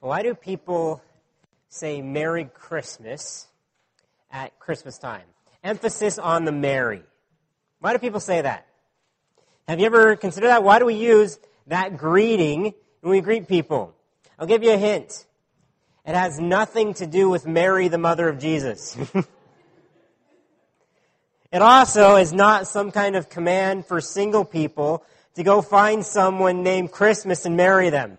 Why do people say Merry Christmas at Christmas time? Emphasis on the Merry. Why do people say that? Have you ever considered that? Why do we use that greeting when we greet people? I'll give you a hint. It has nothing to do with Mary, the mother of Jesus. It also is not some kind of command for single people to go find someone named Christmas and marry them.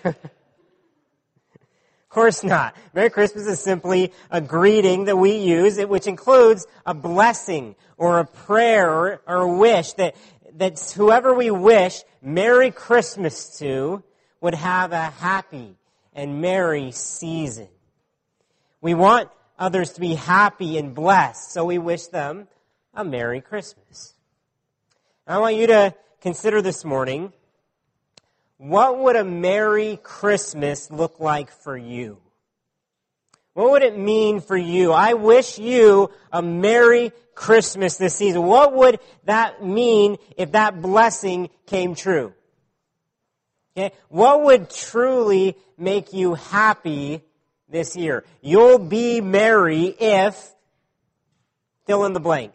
Of course not. Merry Christmas is simply a greeting that we use, which includes a blessing or a prayer or a wish that whoever we wish Merry Christmas to would have a happy and merry season. We want others to be happy and blessed, so we wish them a Merry Christmas. I want you to consider this morning, what would a Merry Christmas look like for you? What would it mean for you? I wish you a Merry Christmas this season. What would that mean if that blessing came true? Okay? What would truly make you happy this year? You'll be merry if fill in the blank.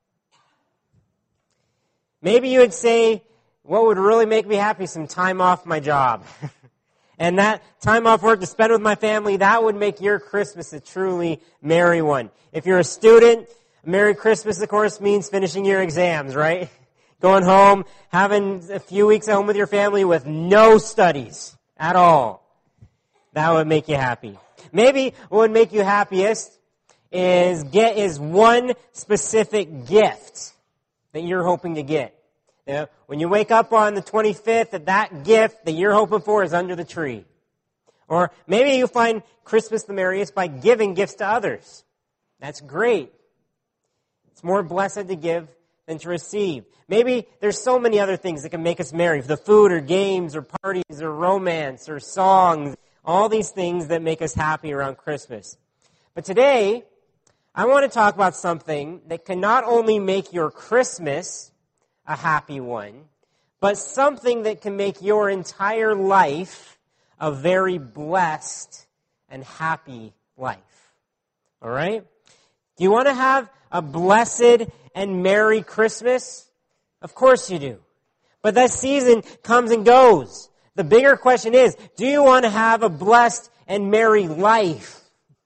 Maybe you would say, what would really make me happy? Some time off my job. And that time off work to spend with my family, that would make your Christmas a truly merry one. If you're a student, Merry Christmas, of course, means finishing your exams, right? Going home, having a few weeks at home with your family with no studies at all. That would make you happy. Maybe what would make you happiest is one specific gift that you're hoping to get. You know, when you wake up on the 25th, that gift that you're hoping for is under the tree. Or maybe you find Christmas the merriest by giving gifts to others. That's great. It's more blessed to give than to receive. Maybe there's so many other things that can make us merry. The food or games or parties or romance or songs. All these things that make us happy around Christmas. But today, I want to talk about something that can not only make your Christmas a happy one, but something that can make your entire life a very blessed and happy life. All right? Do you want to have a blessed and merry Christmas? Of course you do. But that season comes and goes. The bigger question is, do you want to have a blessed and merry life?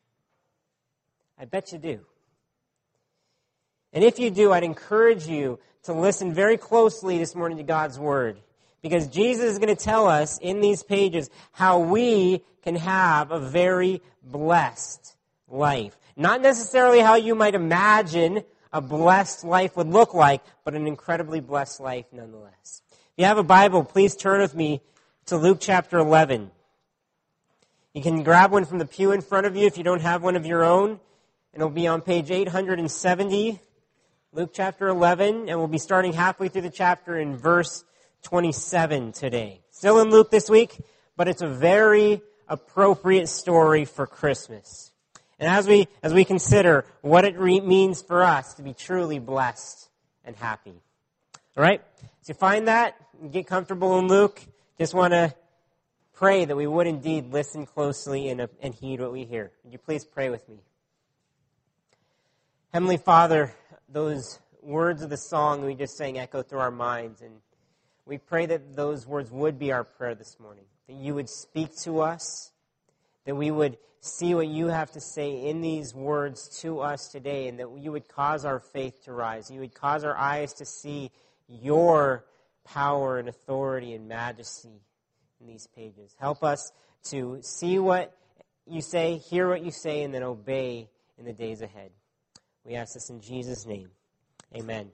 I bet you do. And if you do, I'd encourage you to listen very closely this morning to God's Word. Because Jesus is going to tell us in these pages how we can have a very blessed life. Not necessarily how you might imagine a blessed life would look like, but an incredibly blessed life nonetheless. If you have a Bible, please turn with me to Luke chapter 11. You can grab one from the pew in front of you if you don't have one of your own. And it'll be on page 870. Luke chapter 11, and we'll be starting halfway through the chapter in verse 27 today. Still in Luke this week, but it's a very appropriate story for Christmas. And as we consider what it means for us to be truly blessed and happy. All right? So you find that, and get comfortable in Luke. Just want to pray that we would indeed listen closely and heed what we hear. Would you please pray with me? Heavenly Father, those words of the song we just sang echo through our minds, and we pray that those words would be our prayer this morning, that you would speak to us, that we would see what you have to say in these words to us today, and that you would cause our faith to rise. You would cause our eyes to see your power and authority and majesty in these pages. Help us to see what you say, hear what you say, and then obey in the days ahead. We ask this in Jesus' name. Amen.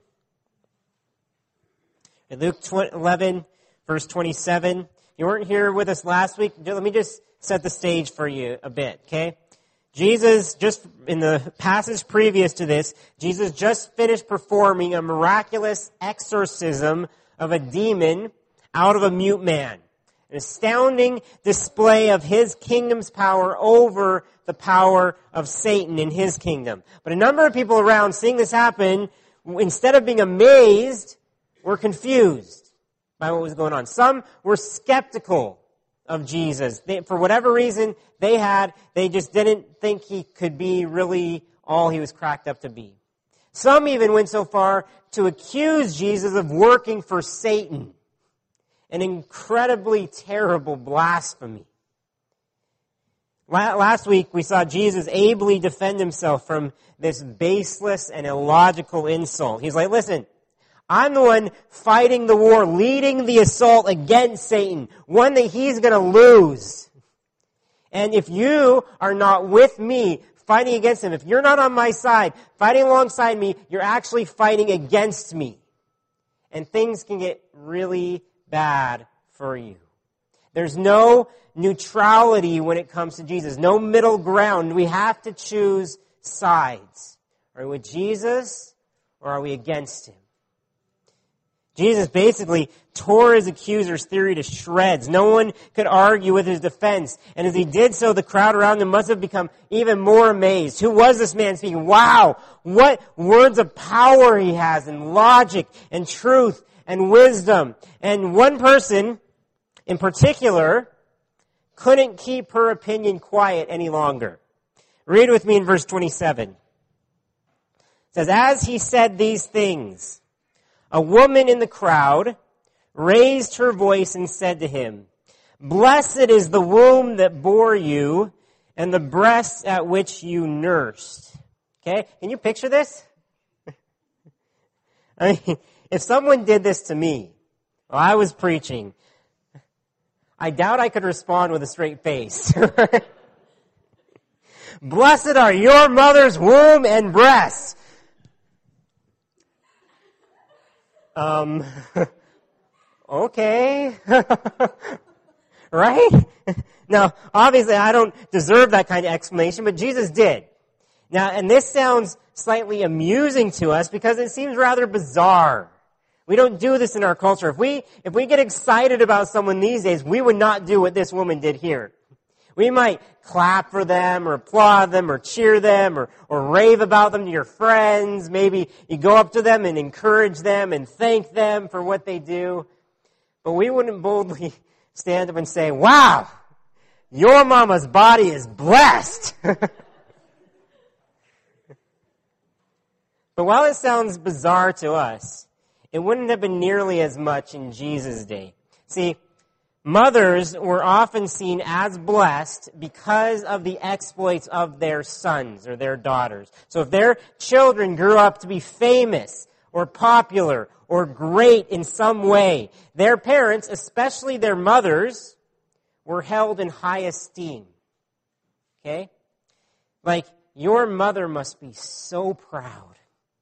In Luke 11, verse 27, you weren't here with us last week. Let me just set the stage for you a bit, okay? Jesus, just in the passage previous to this, Jesus just finished performing a miraculous exorcism of a demon out of a mute man. An astounding display of his kingdom's power over the power of Satan in his kingdom. But a number of people around seeing this happen, instead of being amazed, were confused by what was going on. Some were skeptical of Jesus. For whatever reason they just didn't think he could be really all he was cracked up to be. Some even went so far to accuse Jesus of working for Satan, an incredibly terrible blasphemy. Last week, we saw Jesus ably defend himself from this baseless and illogical insult. He's like, listen, I'm the one fighting the war, leading the assault against Satan, one that he's going to lose. And if you are not with me fighting against him, if you're not on my side, fighting alongside me, you're actually fighting against me. And things can get really bad for you. There's no neutrality when it comes to Jesus. No middle ground. We have to choose sides. Are we with Jesus or are we against him? Jesus basically tore his accuser's theory to shreds. No one could argue with his defense. And as he did so, the crowd around him must have become even more amazed. Who was this man speaking? Wow! What words of power he has, and logic, and truth, and wisdom. And one person in particular couldn't keep her opinion quiet any longer. Read with me in verse 27. It says, as he said these things, a woman in the crowd raised her voice and said to him, blessed is the womb that bore you and the breasts at which you nursed. Okay? Can you picture this? I mean, if someone did this to me while I was preaching, I doubt I could respond with a straight face. Blessed are your mother's womb and breasts. Okay. Right? Now, obviously I don't deserve that kind of explanation, but Jesus did. Now, and this sounds slightly amusing to us because it seems rather bizarre. We don't do this in our culture. If we get excited about someone these days, we would not do what this woman did here. We might clap for them or applaud them or cheer them or rave about them to your friends. Maybe you go up to them and encourage them and thank them for what they do. But we wouldn't boldly stand up and say, wow, your mama's body is blessed. But while it sounds bizarre to us, it wouldn't have been nearly as much in Jesus' day. See, mothers were often seen as blessed because of the exploits of their sons or their daughters. So if their children grew up to be famous or popular or great in some way, their parents, especially their mothers, were held in high esteem. Okay? Like, your mother must be so proud.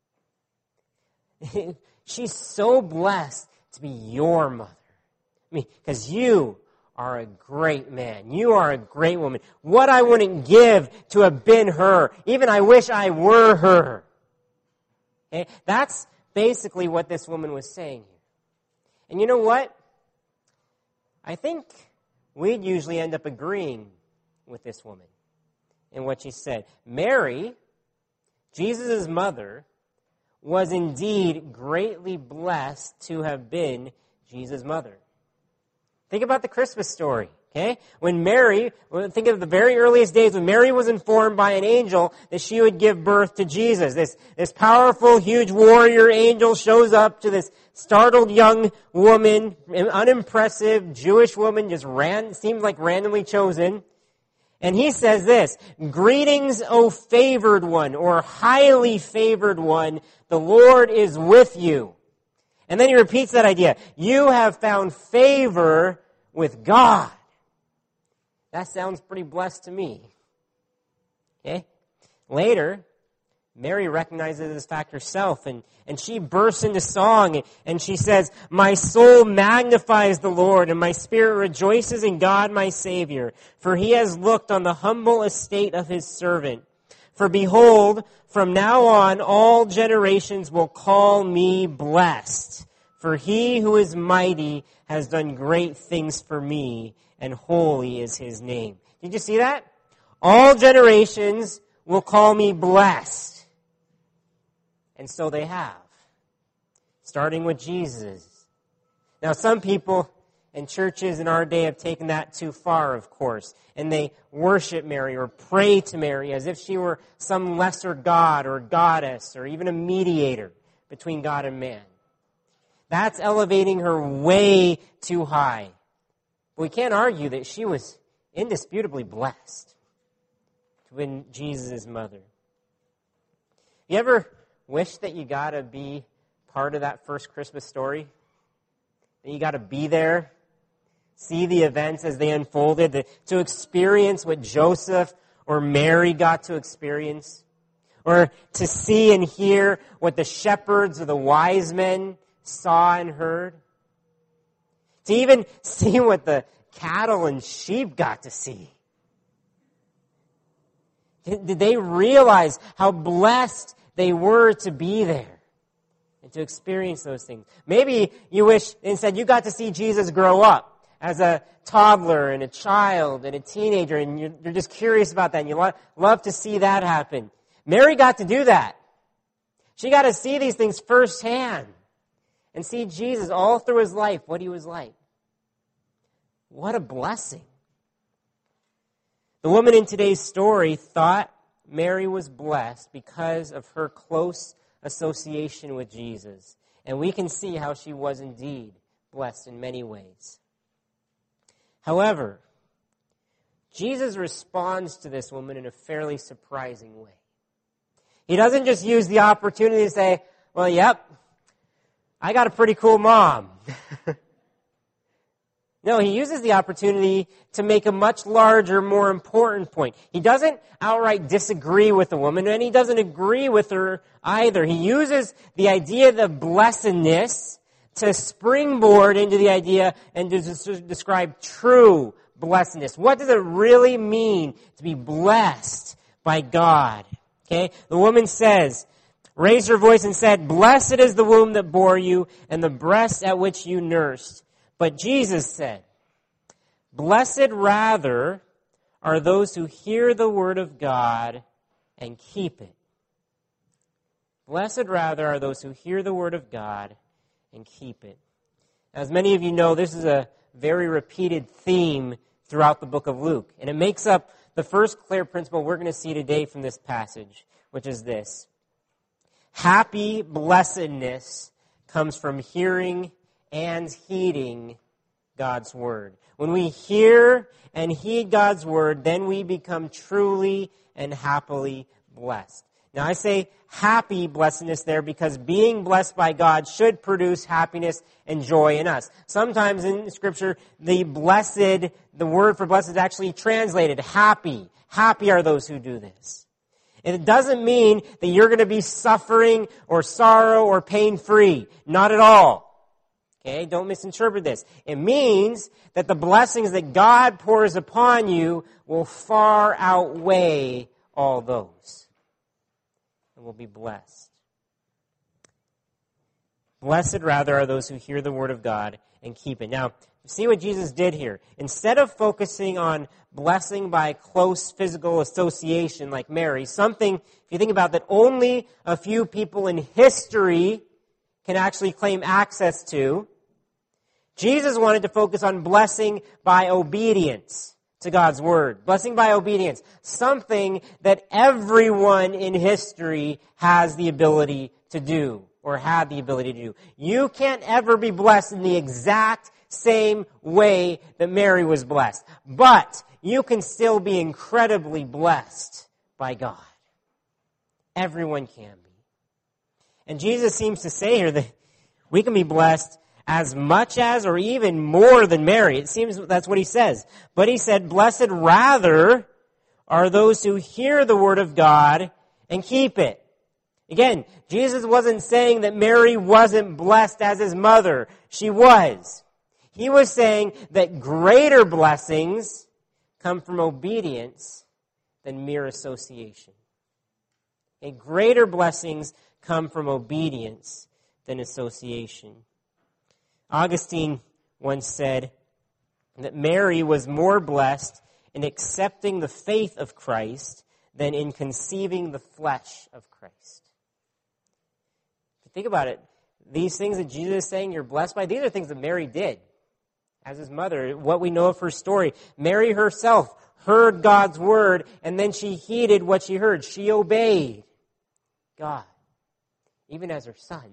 She's so blessed to be your mother. I mean, because you are a great man. You are a great woman. What I wouldn't give to have been her. Even I wish I were her. Okay? That's basically what this woman was saying here. And you know what? I think we'd usually end up agreeing with this woman in what she said. Mary, Jesus' mother, was indeed greatly blessed to have been Jesus' mother. Think about the Christmas story, okay? Think of the very earliest days when Mary was informed by an angel that she would give birth to Jesus. This powerful, huge warrior angel shows up to this startled young woman, an unimpressive Jewish woman, seems like randomly chosen. And he says this, greetings, O favored one, or highly favored one, the Lord is with you. And then he repeats that idea. You have found favor with God. That sounds pretty blessed to me. Okay? Later, Mary recognizes this fact herself, and she bursts into song, and she says, my soul magnifies the Lord, and my spirit rejoices in God my Savior, for he has looked on the humble estate of his servant. For behold, from now on all generations will call me blessed, for he who is mighty has done great things for me, and holy is his name. Did you see that? All generations will call me blessed. And so they have, starting with Jesus. Now, some people And churches in our day have taken that too far, of course. And they worship Mary or pray to Mary as if she were some lesser god or goddess or even a mediator between God and man. That's elevating her way too high. But we can't argue that she was indisputably blessed to be Jesus' mother. You ever wish that you got to be part of that first Christmas story? That you got to be there, see the events as they unfolded, to experience what Joseph or Mary got to experience, or to see and hear what the shepherds or the wise men saw and heard, to even see what the cattle and sheep got to see. Did they realize how blessed they were to be there and to experience those things? Maybe you wish instead you got to see Jesus grow up as a toddler and a child and a teenager, and you're just curious about that, and you love to see that happen. Mary got to do that. She got to see these things firsthand and see Jesus all through his life, what he was like. What a blessing. The woman in today's story thought Mary was blessed because of her close association with Jesus. And we can see how she was indeed blessed in many ways. However, Jesus responds to this woman in a fairly surprising way. He doesn't just use the opportunity to say, well, yep, I got a pretty cool mom. No, he uses the opportunity to make a much larger, more important point. He doesn't outright disagree with the woman, and he doesn't agree with her either. He uses the idea of blessedness to springboard into the idea and to describe true blessedness. What does it really mean to be blessed by God? Okay, the woman raised her voice and said, "Blessed is the womb that bore you and the breast at which you nursed." But Jesus said, "Blessed rather are those who hear the word of God and keep it." Blessed rather are those who hear the word of God and keep it. As many of you know, this is a very repeated theme throughout the book of Luke. And it makes up the first clear principle we're going to see today from this passage, which is this: happy blessedness comes from hearing and heeding God's word. When we hear and heed God's word, then we become truly and happily blessed. Now, I say happy blessedness there because being blessed by God should produce happiness and joy in us. Sometimes in Scripture, the word for blessed is actually translated happy. Happy are those who do this. And it doesn't mean that you're going to be suffering or sorrow or pain-free. Not at all. Okay, don't misinterpret this. It means that the blessings that God pours upon you will far outweigh all those. And will be blessed. Blessed, rather, are those who hear the word of God and keep it. Now, see what Jesus did here. Instead of focusing on blessing by close physical association like Mary, something, if you think about that, only a few people in history can actually claim access to, Jesus wanted to focus on blessing by obedience to God's word. Blessing by obedience. Something that everyone in history has the ability to do, or had the ability to do. You can't ever be blessed in the exact same way that Mary was blessed. But you can still be incredibly blessed by God. Everyone can be. And Jesus seems to say here that we can be blessed as much as or even more than Mary. It seems that's what he says. But he said, blessed rather are those who hear the word of God and keep it. Again, Jesus wasn't saying that Mary wasn't blessed as his mother. She was. He was saying that greater blessings come from obedience than mere association. And greater blessings come from obedience than association. Augustine once said that Mary was more blessed in accepting the faith of Christ than in conceiving the flesh of Christ. Think about it. These things that Jesus is saying you're blessed by, these are things that Mary did. as his mother. What we know of her story, Mary herself heard God's word, and then she heeded what she heard. She obeyed God, even as her son.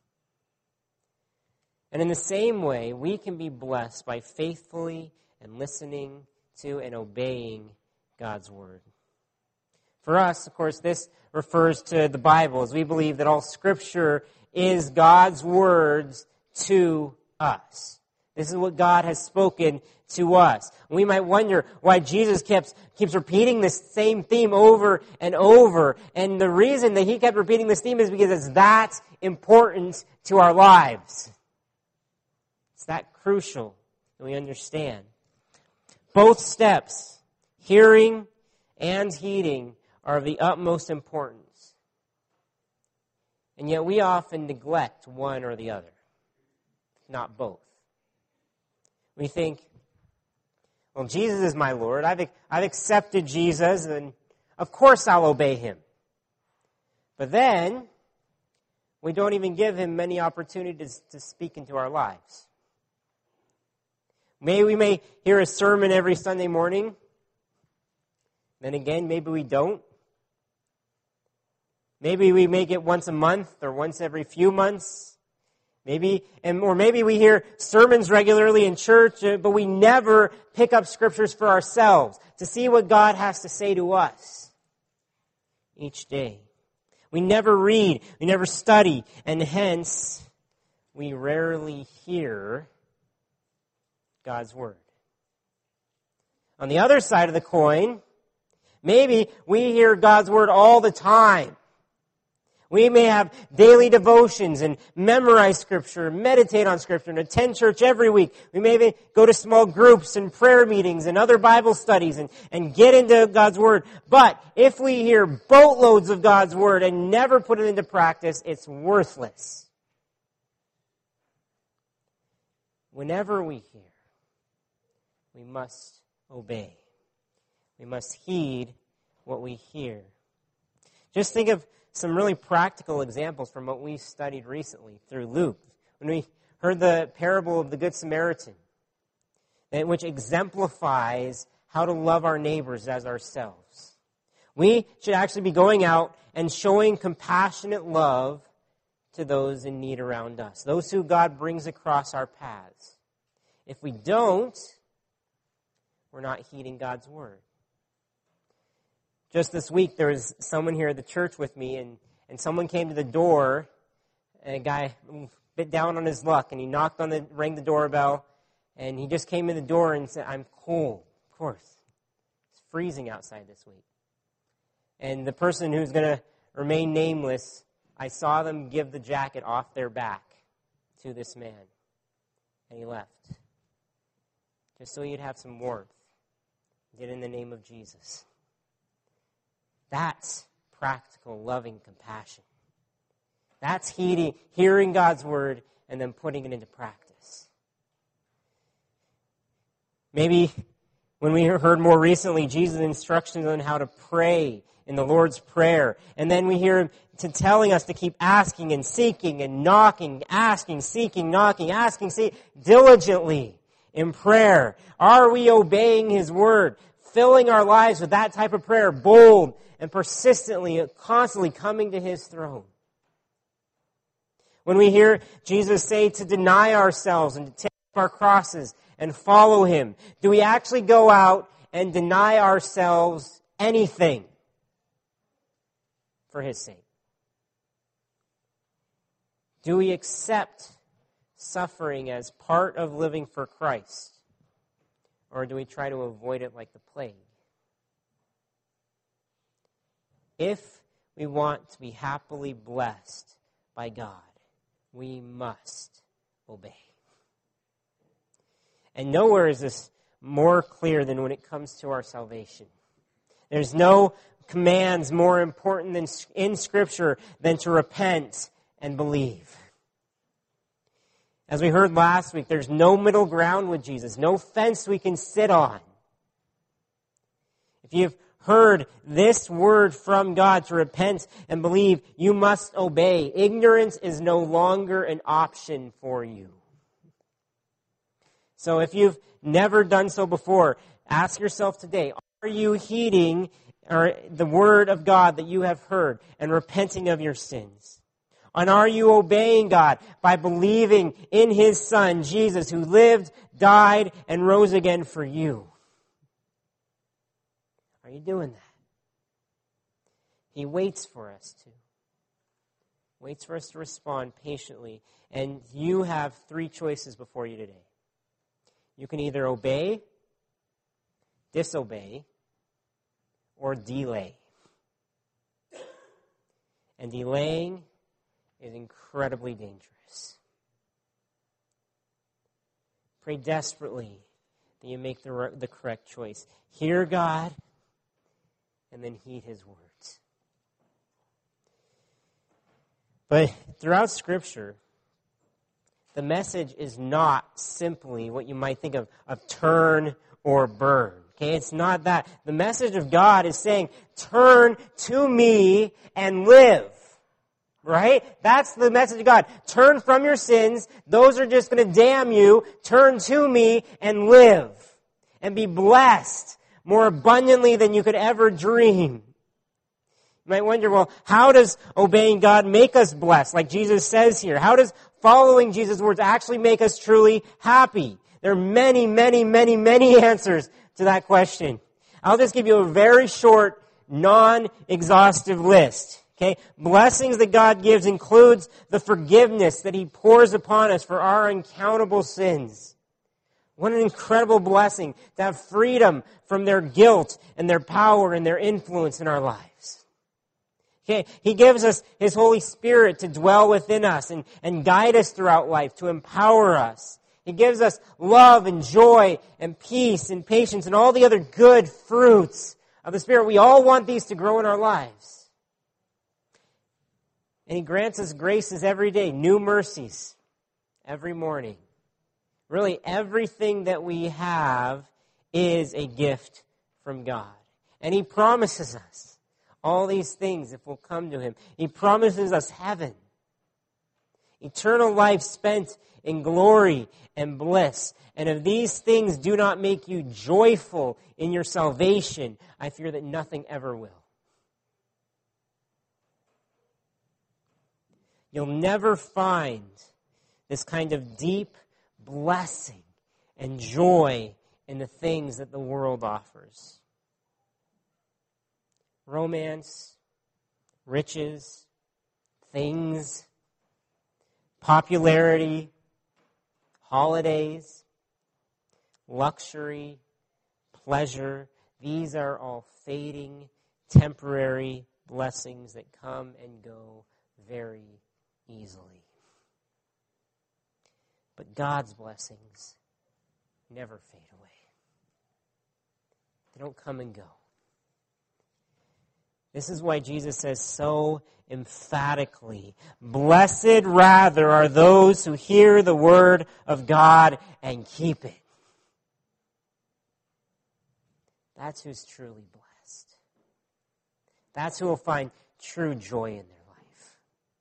And in the same way, we can be blessed by faithfully and listening to and obeying God's word. For us, of course, this refers to the Bible, as we believe that all Scripture is God's words to us. This is what God has spoken to us. We might wonder why Jesus keeps repeating this same theme over and over. And the reason that he kept repeating this theme is because it's that important to our lives. It's that crucial that we understand. Both steps, hearing and heeding, are of the utmost importance. And yet we often neglect one or the other, not both. We think, well, Jesus is my Lord. I've accepted Jesus, and of course I'll obey him. But then, we don't even give him many opportunities to speak into our lives. We may hear a sermon every Sunday morning. Then again, maybe we don't. Maybe we make it once a month or once every few months. Or maybe we hear sermons regularly in church, but we never pick up scriptures for ourselves to see what God has to say to us each day. We never read, we never study, and hence we rarely hear God's word. On the other side of the coin, maybe we hear God's word all the time. We may have daily devotions and memorize Scripture, meditate on Scripture, and attend church every week. We may even go to small groups and prayer meetings and other Bible studies and get into God's Word. But if we hear boatloads of God's Word and never put it into practice, it's worthless. Whenever we hear, we must obey. We must heed what we hear. Just think of some really practical examples from what we studied recently through Luke. When we heard the parable of the Good Samaritan, which exemplifies how to love our neighbors as ourselves. We should actually be going out and showing compassionate love to those in need around us, those who God brings across our paths. If we don't, we're not heeding God's word. Just this week, there was someone here at the church with me, and someone came to the door, and a guy bit down on his luck, and he rang the doorbell, and he just came in the door and said, "I'm cold." Of course. It's freezing outside this week. And the person who's going to remain nameless, I saw them give the jacket off their back to this man, and he left. Just so he'd have some warmth. Did in the name of Jesus. That's practical, loving compassion. That's hearing God's word and then putting it into practice. Maybe when we heard more recently Jesus' instructions on how to pray in the Lord's Prayer, and then we hear him telling us to keep asking and seeking and knocking, asking, seeking, knocking, asking, seeking, diligently in prayer. Are we obeying his word? Filling our lives with that type of prayer, bold and persistently, constantly coming to his throne. When we hear Jesus say to deny ourselves and to take up our crosses and follow him, do we actually go out and deny ourselves anything for his sake? Do we accept suffering as part of living for Christ? Or do we try to avoid it like the plague? If we want to be happily blessed by God, we must obey. And nowhere is this more clear than when it comes to our salvation. There's no commands more important in Scripture than to repent and believe. As we heard last week, there's no middle ground with Jesus, no fence we can sit on. If you've heard this word from God to repent and believe, you must obey. Ignorance is no longer an option for you. So if you've never done so before, ask yourself today, are you heeding the word of God that you have heard and repenting of your sins? And are you obeying God by believing in His Son, Jesus, who lived, died, and rose again for you? Are you doing that? He waits for us to. Waits for us to respond patiently. And you have three choices before you today. You can either obey, disobey, or delay. And delaying is incredibly dangerous. Pray desperately that you make the correct choice. Hear God, and then heed His words. But throughout Scripture, the message is not simply what you might think of turn or burn. Okay, it's not that. The message of God is saying, turn to me and live. Right? That's the message of God. Turn from your sins. Those are just going to damn you. Turn to me and live. And be blessed more abundantly than you could ever dream. You might wonder, well, how does obeying God make us blessed? Like Jesus says here. How does following Jesus' words actually make us truly happy? There are many, many, many, many answers to that question. I'll just give you a very short, non-exhaustive list. Okay? Blessings that God gives includes the forgiveness that He pours upon us for our uncountable sins. What an incredible blessing to have freedom from their guilt and their power and their influence in our lives. Okay, He gives us His Holy Spirit to dwell within us and guide us throughout life, to empower us. He gives us love and joy and peace and patience and all the other good fruits of the Spirit. We all want these to grow in our lives. And He grants us graces every day, new mercies every morning. Really, everything that we have is a gift from God. And He promises us all these things if we'll come to Him. He promises us heaven, eternal life spent in glory and bliss. And if these things do not make you joyful in your salvation, I fear that nothing ever will. You'll never find this kind of deep blessing and joy in the things that the world offers. Romance, riches, things, popularity, holidays, luxury, pleasure. These are all fading, temporary blessings that come and go very easily. But God's blessings never fade away. They don't come and go. This is why Jesus says so emphatically, blessed rather are those who hear the word of God and keep it. That's who's truly blessed. That's who will find true joy in their life.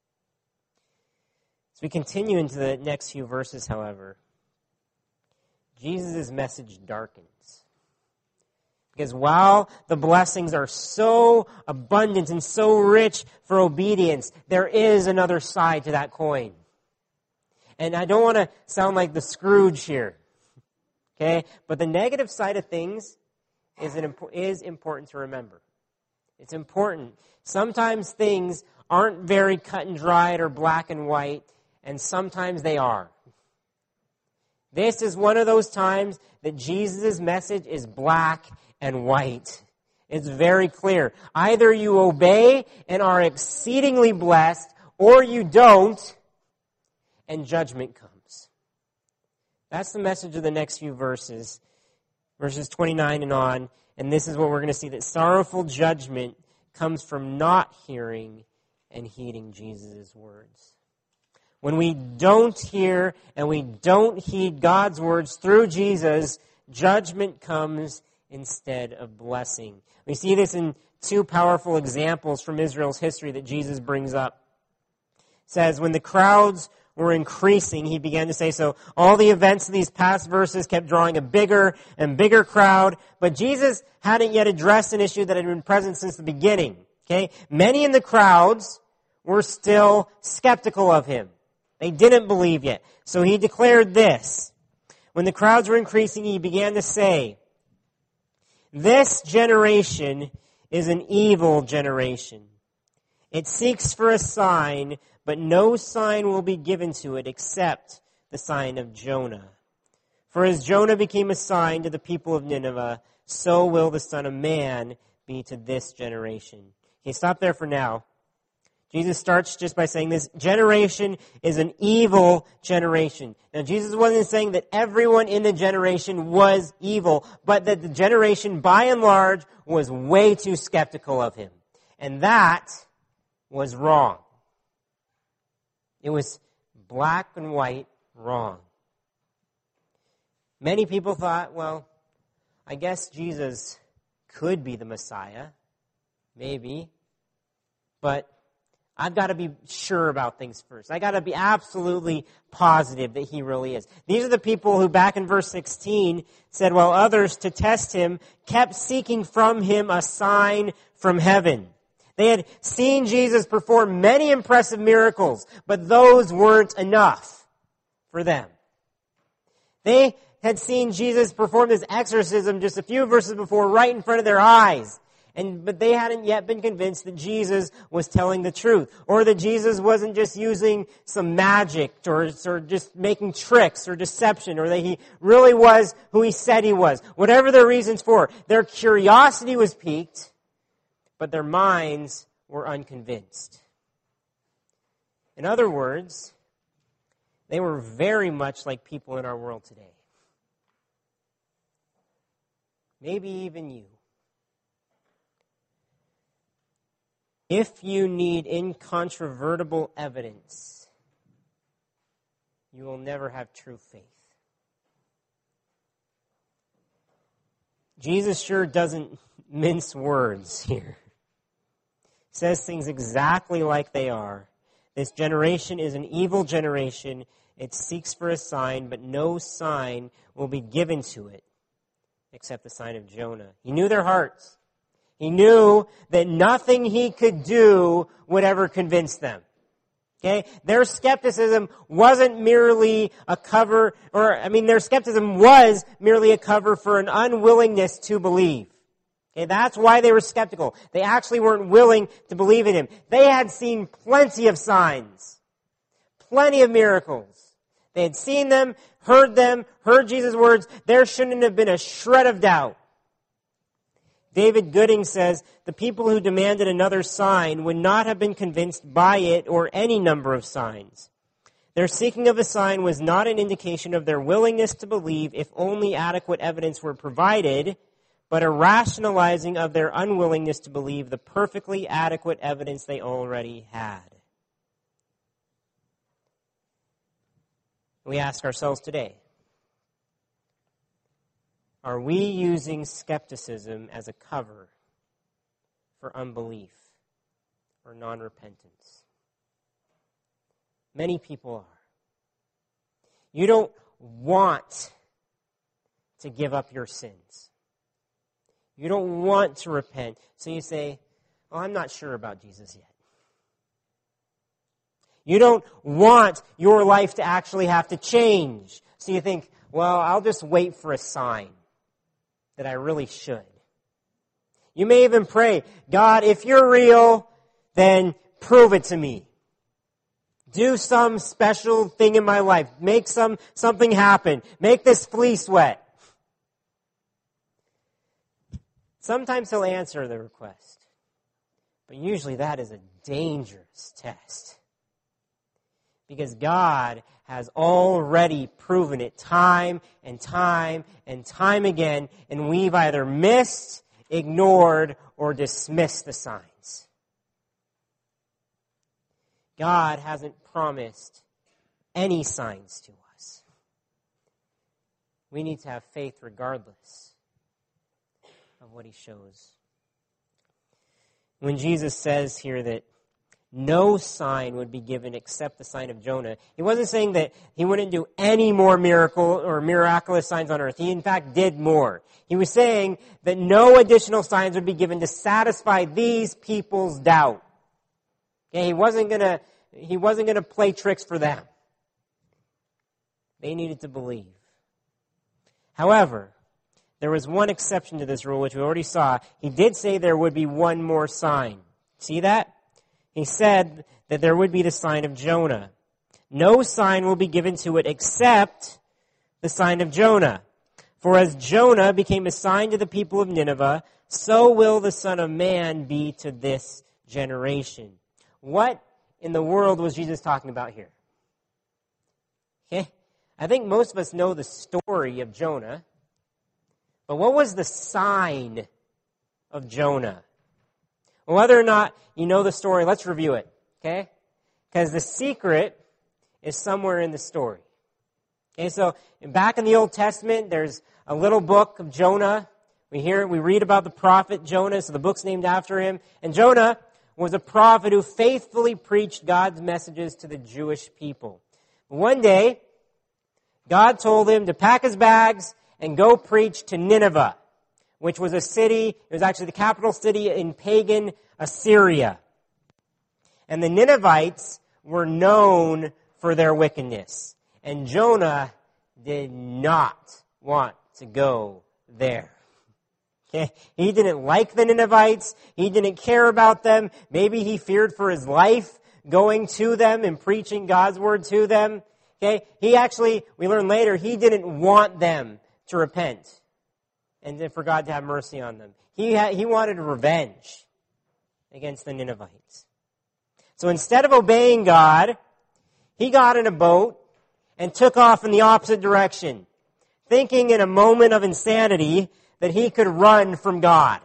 As we continue into the next few verses, however, Jesus' message darkens. Because while the blessings are so abundant and so rich for obedience, there is another side to that coin. And I don't want to sound like the Scrooge here. Okay? But the negative side of things is important to remember. It's important. Sometimes things aren't very cut and dried or black and white, and sometimes they are. This is one of those times that Jesus' message is black and white. It's very clear. Either you obey and are exceedingly blessed, or you don't, and judgment comes. That's the message of the next few verses. Verses 29 and on. And this is what we're going to see, that sorrowful judgment comes from not hearing and heeding Jesus' words. When we don't hear and we don't heed God's words through Jesus, judgment comes instead of blessing. We see this in two powerful examples from Israel's history that Jesus brings up. It says, when the crowds were increasing, he began to say, so all the events of these past verses kept drawing a bigger and bigger crowd, but Jesus hadn't yet addressed an issue that had been present since the beginning. Okay? Many in the crowds were still skeptical of him. They didn't believe yet. So he declared this. When the crowds were increasing, he began to say, "This generation is an evil generation. It seeks for a sign, but no sign will be given to it except the sign of Jonah. For as Jonah became a sign to the people of Nineveh, so will the Son of Man be to this generation." Okay, stop there for now. Jesus starts just by saying this generation is an evil generation. Now, Jesus wasn't saying that everyone in the generation was evil, but that the generation, by and large, was way too skeptical of him. And that was wrong. It was black and white wrong. Many people thought, well, I guess Jesus could be the Messiah. Maybe. But I've got to be sure about things first. I've got to be absolutely positive that he really is. These are the people who back in verse 16 said, while others, to test him, kept seeking from him a sign from heaven. They had seen Jesus perform many impressive miracles, but those weren't enough for them. They had seen Jesus perform this exorcism just a few verses before right in front of their eyes. But they hadn't yet been convinced that Jesus was telling the truth, or that Jesus wasn't just using some magic, or just making tricks or deception, or that he really was who he said he was. Whatever their reasons for, their curiosity was piqued, but their minds were unconvinced. In other words, they were very much like people in our world today. Maybe even you. If you need incontrovertible evidence, you will never have true faith. Jesus sure doesn't mince words here. He says things exactly like they are. This generation is an evil generation. It seeks for a sign, but no sign will be given to it except the sign of Jonah. He knew their hearts. He knew that nothing he could do would ever convince them. Okay? Their skepticism wasn't merely a cover, their skepticism was merely a cover for an unwillingness to believe. Okay? That's why they were skeptical. They actually weren't willing to believe in him. They had seen plenty of signs. Plenty of miracles. They had seen them, heard Jesus' words. There shouldn't have been a shred of doubt. David Gooding says, the people who demanded another sign would not have been convinced by it or any number of signs. Their seeking of a sign was not an indication of their willingness to believe if only adequate evidence were provided, but a rationalizing of their unwillingness to believe the perfectly adequate evidence they already had. We ask ourselves today, are we using skepticism as a cover for unbelief or non-repentance? Many people are. You don't want to give up your sins. You don't want to repent. So you say, "Oh, I'm not sure about Jesus yet." You don't want your life to actually have to change. So you think, well, I'll just wait for a sign that I really should. You may even pray, "God, if you're real, then prove it to me. Do some special thing in my life. Make something happen. Make this fleece wet." Sometimes he'll answer the request. But usually that is a dangerous test. Because God has already proven it time and time and time again, and we've either missed, ignored, or dismissed the signs. God hasn't promised any signs to us. We need to have faith regardless of what he shows. When Jesus says here that no sign would be given except the sign of Jonah. He wasn't saying that he wouldn't do any more miracle or miraculous signs on earth. He, in fact, did more. He was saying that no additional signs would be given to satisfy these people's doubt. Okay, he wasn't gonna play tricks for them. They needed to believe. However, there was one exception to this rule, which we already saw. He did say there would be one more sign. See that? He said that there would be the sign of Jonah. No sign will be given to it except the sign of Jonah. For as Jonah became a sign to the people of Nineveh, so will the Son of Man be to this generation. What in the world was Jesus talking about here? Okay? I think most of us know the story of Jonah. But what was the sign of Jonah? Well, whether or not you know the story, let's review it, okay? Because the secret is somewhere in the story. Okay, so back in the Old Testament, there's a little book of Jonah. We read about the prophet Jonah, so the book's named after him. And Jonah was a prophet who faithfully preached God's messages to the Jewish people. One day, God told him to pack his bags and go preach to Nineveh, which was a city, it was actually the capital city in pagan Assyria. And the Ninevites were known for their wickedness. And Jonah did not want to go there. Okay? He didn't like the Ninevites. He didn't care about them. Maybe he feared for his life going to them and preaching God's word to them. Okay? We learn later, he didn't want them to repent and for God to have mercy on them. He wanted revenge against the Ninevites. So instead of obeying God, he got in a boat and took off in the opposite direction, thinking in a moment of insanity that he could run from God.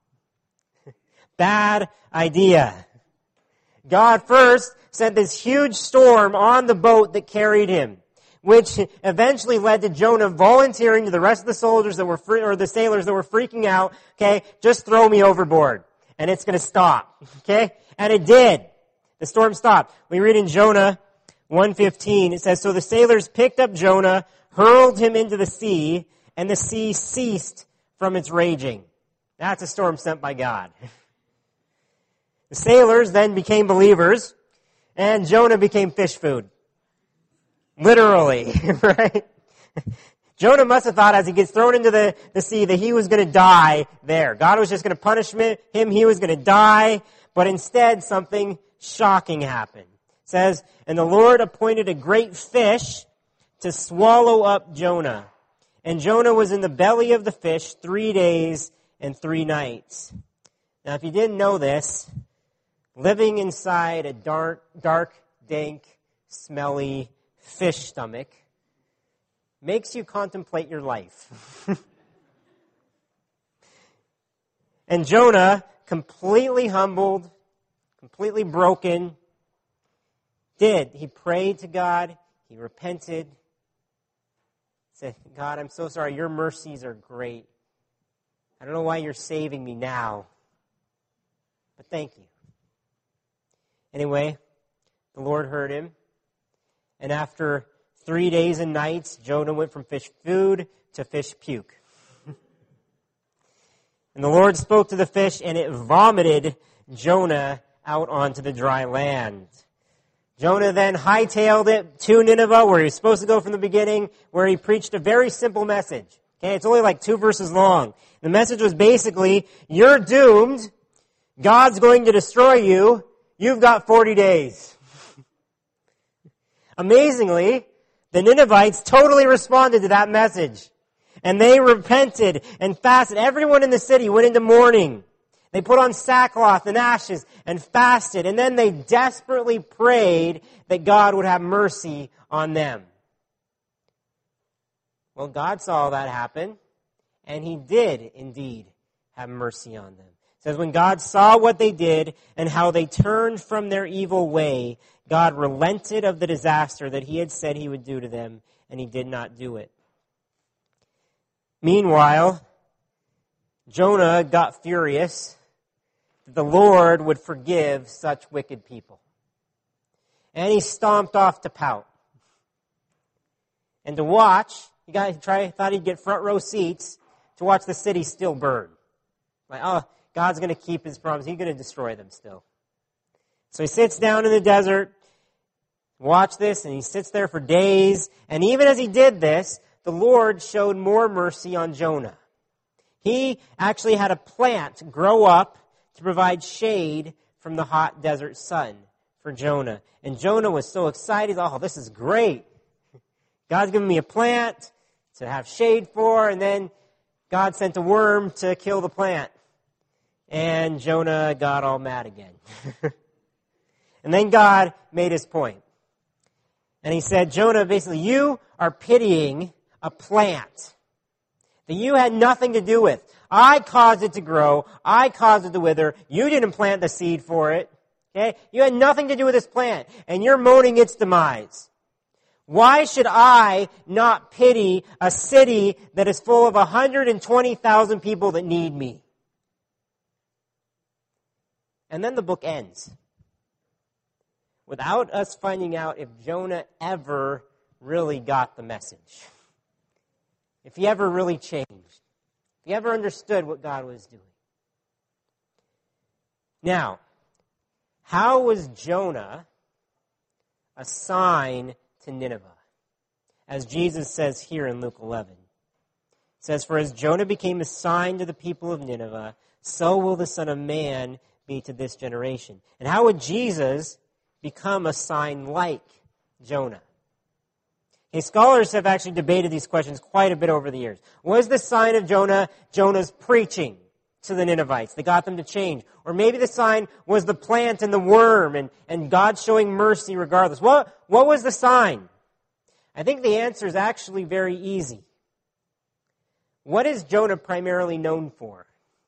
Bad idea. God first sent this huge storm on the boat that carried him, which eventually led to Jonah volunteering to the rest of the soldiers that were the sailors that were freaking out, okay, just throw me overboard and it's going to stop, okay? And it did. The storm stopped. We read in Jonah 1:15, it says, so the sailors picked up Jonah, hurled him into the sea, and the sea ceased from its raging. That's a storm sent by God. The sailors then became believers, and Jonah became fish food. Literally, right? Jonah must have thought as he gets thrown into the sea that he was going to die there. God was just going to punish him. He was going to die. But instead, something shocking happened. It says, and the Lord appointed a great fish to swallow up Jonah. And Jonah was in the belly of the fish 3 days and 3 nights. Now, if you didn't know this, living inside a dark, dank, smelly fish stomach makes you contemplate your life. And Jonah, completely humbled, completely broken, he prayed to God, he repented, said, God, I'm so sorry, your mercies are great. I don't know why you're saving me now, but thank you. Anyway, the Lord heard him. And after 3 days and nights, Jonah went from fish food to fish puke. And the Lord spoke to the fish, and it vomited Jonah out onto the dry land. Jonah then hightailed it to Nineveh, where he was supposed to go from the beginning, where he preached a very simple message. Okay, it's only like 2 verses long. The message was basically, you're doomed. God's going to destroy you. You've got 40 days. Amazingly, the Ninevites totally responded to that message. And they repented and fasted. Everyone in the city went into mourning. They put on sackcloth and ashes and fasted. And then they desperately prayed that God would have mercy on them. Well, God saw that happen. And He did indeed have mercy on them. It says, when God saw what they did and how they turned from their evil way, God relented of the disaster that He had said He would do to them, and He did not do it. Meanwhile, Jonah got furious, that the Lord would forgive such wicked people. And he stomped off to pout. And to watch, thought he'd get front row seats to watch the city still burn. Like, oh, God's going to keep his promise. He's going to destroy them still. So he sits down in the desert, watch this, and he sits there for days. And even as he did this, the Lord showed more mercy on Jonah. He actually had a plant grow up to provide shade from the hot desert sun for Jonah. And Jonah was so excited, oh, this is great. God's given me a plant to have shade for, and then God sent a worm to kill the plant. And Jonah got all mad again. And then God made his point. And he said, Jonah, basically, you are pitying a plant that you had nothing to do with. I caused it to grow. I caused it to wither. You didn't plant the seed for it. Okay? You had nothing to do with this plant. And you're mourning its demise. Why should I not pity a city that is full of 120,000 people that need me? And then the book ends without us finding out if Jonah ever really got the message. If he ever really changed. If he ever understood what God was doing. Now, how was Jonah a sign to Nineveh? As Jesus says here in Luke 11. It says, for as Jonah became a sign to the people of Nineveh, so will the Son of Man be to this generation. And how would Jesus become a sign like Jonah? Scholars have actually debated these questions quite a bit over the years. Was the sign of Jonah Jonah's preaching to the Ninevites that got them to change? Or maybe the sign was the plant and the worm and God showing mercy regardless. What was the sign? I think the answer is actually very easy. What is Jonah primarily known for?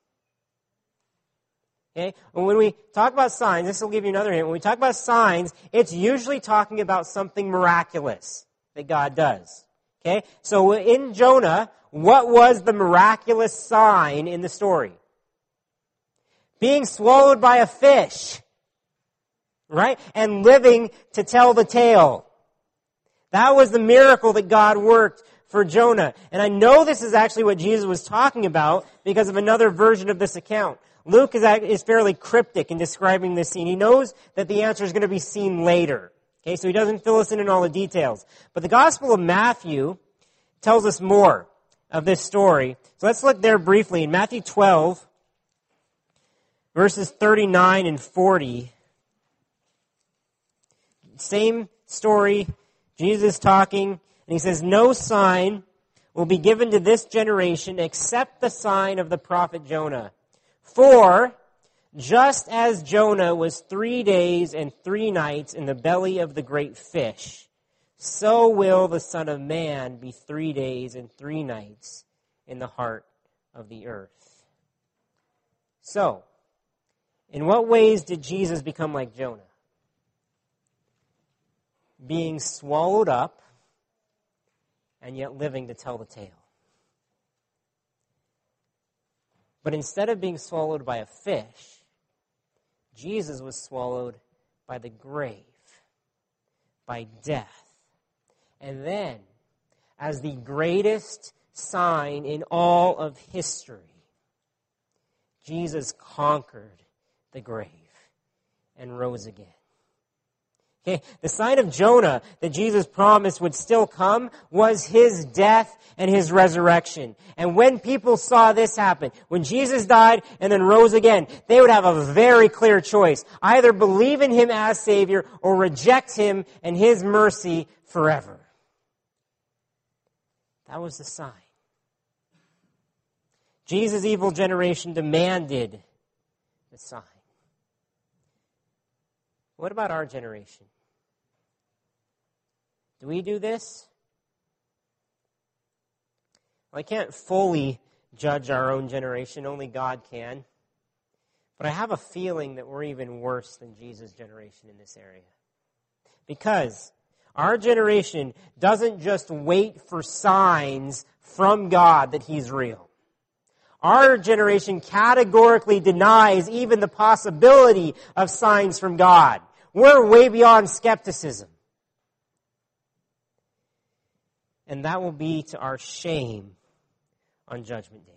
Okay? When we talk about signs, this will give you another hint. When we talk about signs, it's usually talking about something miraculous that God does. Okay? So in Jonah, what was the miraculous sign in the story? Being swallowed by a fish. Right? And living to tell the tale. That was the miracle that God worked for Jonah. And I know this is actually what Jesus was talking about because of another version of this account. Luke is fairly cryptic in describing this scene. He knows that the answer is going to be seen later. Okay, so he doesn't fill us in all the details. But the Gospel of Matthew tells us more of this story. So let's look there briefly. In Matthew 12, verses 39 and 40, same story, Jesus talking, and he says, no sign will be given to this generation except the sign of the prophet Jonah. For, just as Jonah was 3 days and 3 nights in the belly of the great fish, so will the Son of Man be 3 days and 3 nights in the heart of the earth. So, in what ways did Jesus become like Jonah? Being swallowed up and yet living to tell the tale. But instead of being swallowed by a fish, Jesus was swallowed by the grave, by death. And then, as the greatest sign in all of history, Jesus conquered the grave and rose again. Okay, the sign of Jonah that Jesus promised would still come was his death and his resurrection. And when people saw this happen, when Jesus died and then rose again, they would have a very clear choice. Either believe in him as Savior or reject him and his mercy forever. That was the sign. Jesus' evil generation demanded the sign. What about our generation? Do we do this? Well, I can't fully judge our own generation. Only God can. But I have a feeling that we're even worse than Jesus' generation in this area. Because our generation doesn't just wait for signs from God that he's real. Our generation categorically denies even the possibility of signs from God. We're way beyond skepticism. And that will be to our shame on Judgment Day.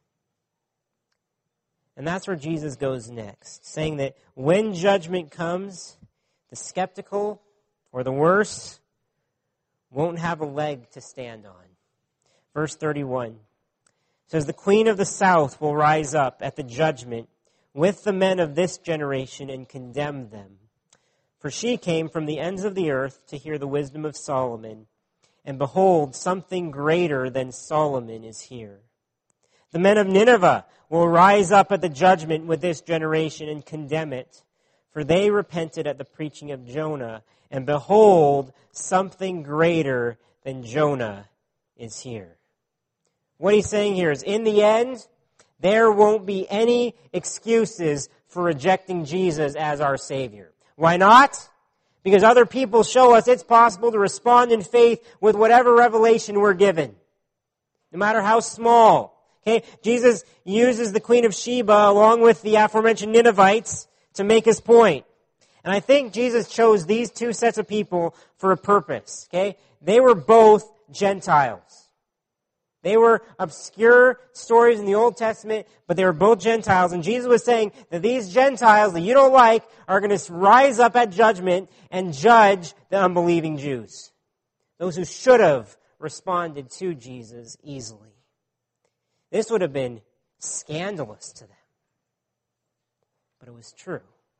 And that's where Jesus goes next, saying that when judgment comes, the skeptical or the worse won't have a leg to stand on. Verse 31 says, the queen of the south will rise up at the judgment with the men of this generation and condemn them. For she came from the ends of the earth to hear the wisdom of Solomon. And behold, something greater than Solomon is here. The men of Nineveh will rise up at the judgment with this generation and condemn it. For they repented at the preaching of Jonah. And behold, something greater than Jonah is here. What he's saying here is, in the end, there won't be any excuses for rejecting Jesus as our Savior. Why not? Because other people show us it's possible to respond in faith with whatever revelation we're given, no matter how small. Okay, Jesus uses the Queen of Sheba along with the aforementioned Ninevites to make his point. And I think Jesus chose these two sets of people for a purpose. Okay, they were both Gentiles. They were obscure stories in the Old Testament, but they were both Gentiles. And Jesus was saying that these Gentiles that you don't like are going to rise up at judgment and judge the unbelieving Jews. Those who should have responded to Jesus easily. This would have been scandalous to them. But it was true.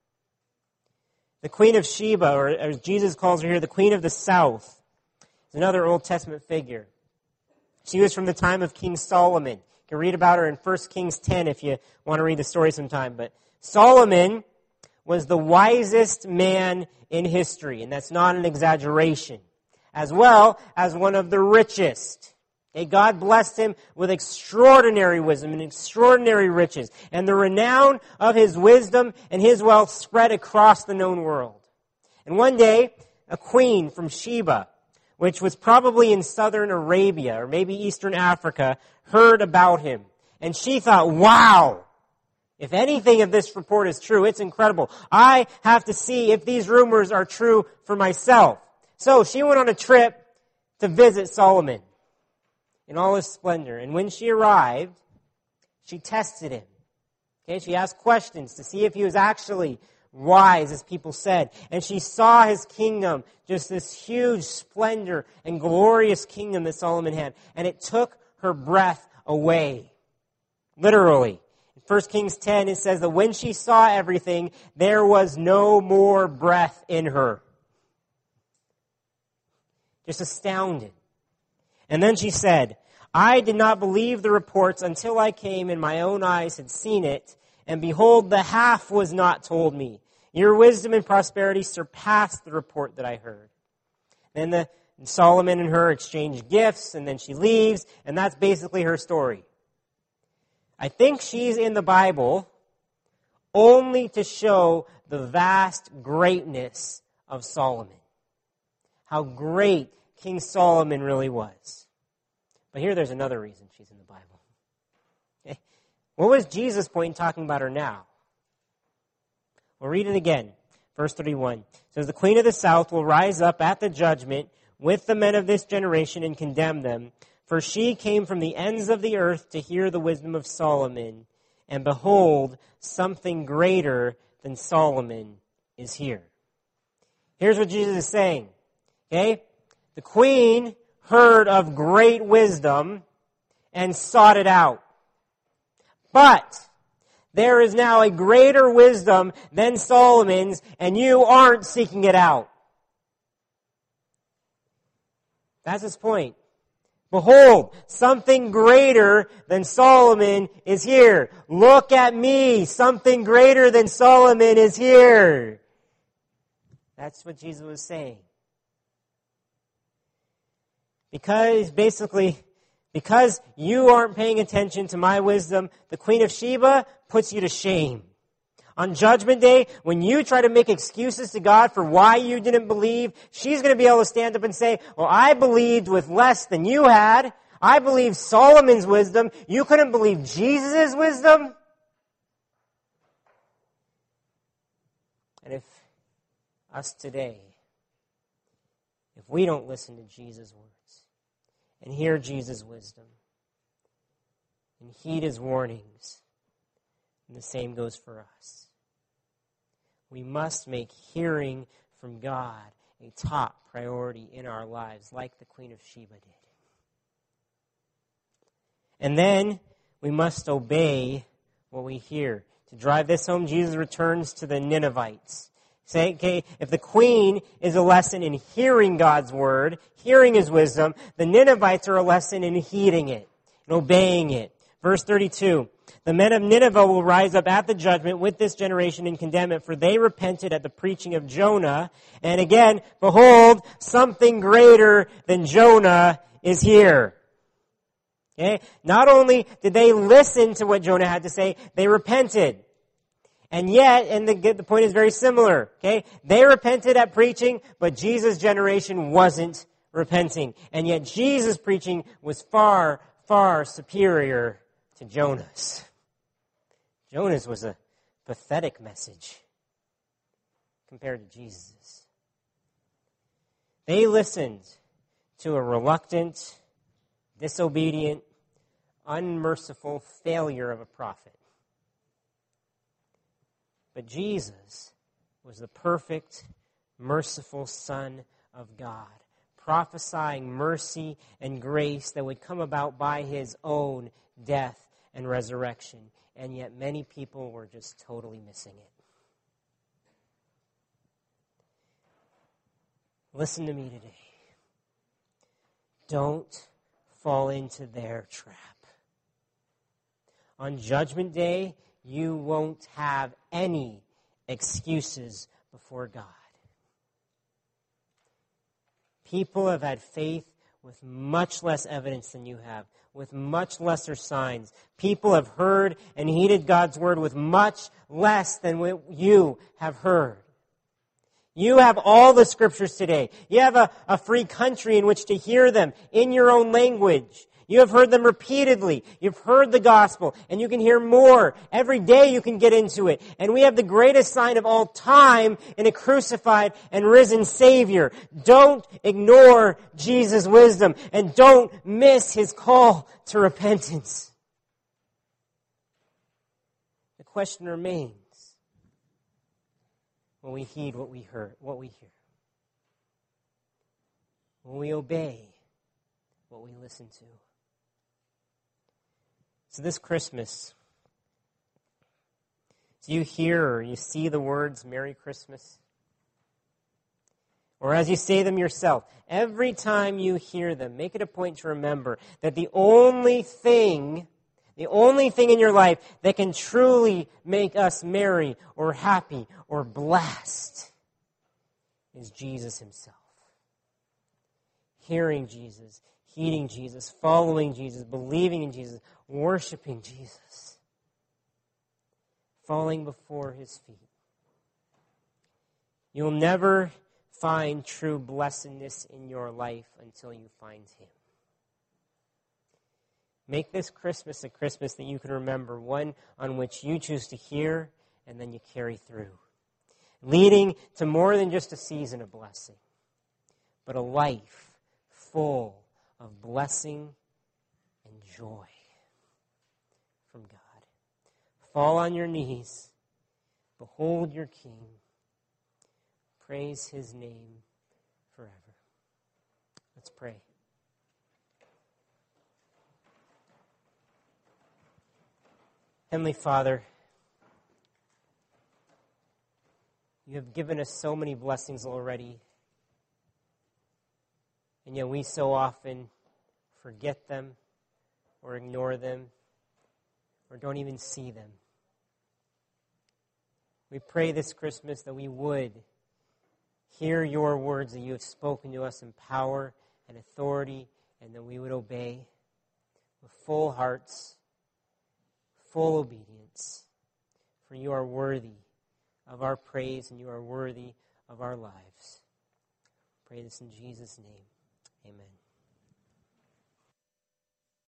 The Queen of Sheba, or as Jesus calls her here, the Queen of the South, is another Old Testament figure. She was from the time of King Solomon. You can read about her in 1 Kings 10 if you want to read the story sometime. But Solomon was the wisest man in history, and that's not an exaggeration, as well as one of the richest. Okay, God blessed him with extraordinary wisdom and extraordinary riches, and the renown of his wisdom and his wealth spread across the known world. And one day, a queen from Sheba, which was probably in southern Arabia or maybe eastern Africa, heard about him. And she thought, wow, if anything of this report is true, it's incredible. I have to see if these rumors are true for myself. So she went on a trip to visit Solomon in all his splendor. And when she arrived, she tested him. Okay, she asked questions to see if he was actually wise, as people said. And she saw his kingdom, just this huge splendor and glorious kingdom that Solomon had. And it took her breath away. Literally. In 1 Kings 10, it says that when she saw everything, there was no more breath in her. Just astounded. And then she said, I did not believe the reports until I came and my own eyes had seen it. And behold, the half was not told me. Your wisdom and prosperity surpassed the report that I heard. Then Solomon and her exchange gifts, and then she leaves, and that's basically her story. I think she's in the Bible only to show the vast greatness of Solomon. How great King Solomon really was. But here there's another reason she's in the Bible. Okay? What was Jesus' point in talking about her now? We'll read it again. Verse 31 says, the queen of the south will rise up at the judgment with the men of this generation and condemn them. For she came from the ends of the earth to hear the wisdom of Solomon. And behold, something greater than Solomon is here. Here's what Jesus is saying. Okay? The queen heard of great wisdom and sought it out. But there is now a greater wisdom than Solomon's, and you aren't seeking it out. That's his point. Behold, something greater than Solomon is here. Look at me. Something greater than Solomon is here. That's what Jesus was saying. Because you aren't paying attention to my wisdom, the Queen of Sheba puts you to shame. On Judgment Day, when you try to make excuses to God for why you didn't believe, she's going to be able to stand up and say, well, I believed with less than you had. I believe Solomon's wisdom. You couldn't believe Jesus' wisdom? And if us today, if we don't listen to Jesus' words and hear Jesus' wisdom and heed his warnings, and the same goes for us. We must make hearing from God a top priority in our lives, like the Queen of Sheba did. And then we must obey what we hear. To drive this home, Jesus returns to the Ninevites. Say, okay, if the queen is a lesson in hearing God's word, hearing his wisdom, the Ninevites are a lesson in heeding it and obeying it. Verse 32, the men of Nineveh will rise up at the judgment with this generation and condemn it, for they repented at the preaching of Jonah. And again, behold, something greater than Jonah is here. Okay? Not only did they listen to what Jonah had to say, they repented. And yet, and the point is very similar, okay? They repented at preaching, but Jesus' generation wasn't repenting. And yet Jesus' preaching was far, far superior to Jonah's. Jonah's was a pathetic message compared to Jesus's. They listened to a reluctant, disobedient, unmerciful failure of a prophet. But Jesus was the perfect, merciful Son of God, prophesying mercy and grace that would come about by his own death and resurrection. And yet many people were just totally missing it. Listen to me today. Don't fall into their trap. On Judgment Day, you won't have any excuses before God. People have had faith with much less evidence than you have, with much lesser signs. People have heard and heeded God's word with much less than what you have heard. You have all the scriptures today. You have a free country in which to hear them in your own language. You have heard them repeatedly. You've heard the gospel, and you can hear more. Every day you can get into it. And we have the greatest sign of all time in a crucified and risen Savior. Don't ignore Jesus' wisdom, and don't miss his call to repentance. The question remains, will we heed what we hear? Will we obey what we listen to? So this Christmas, do you hear or you see the words Merry Christmas? Or as you say them yourself, every time you hear them, make it a point to remember that the only thing in your life that can truly make us merry or happy or blessed is Jesus himself. Hearing Jesus, heeding Jesus, following Jesus, believing in Jesus, worshiping Jesus, falling before his feet. You'll never find true blessedness in your life until you find him. Make this Christmas a Christmas that you can remember, one on which you choose to hear and then you carry through, leading to more than just a season of blessing, but a life full of blessing and joy from God. Fall on your knees. Behold your King. Praise his name forever. Let's pray. Heavenly Father, you have given us so many blessings already, and yet we so often forget them or ignore them or don't even see them. We pray this Christmas that we would hear your words that you have spoken to us in power and authority, and that we would obey with full hearts, full obedience. For you are worthy of our praise and you are worthy of our lives. Pray this in Jesus' name. Amen.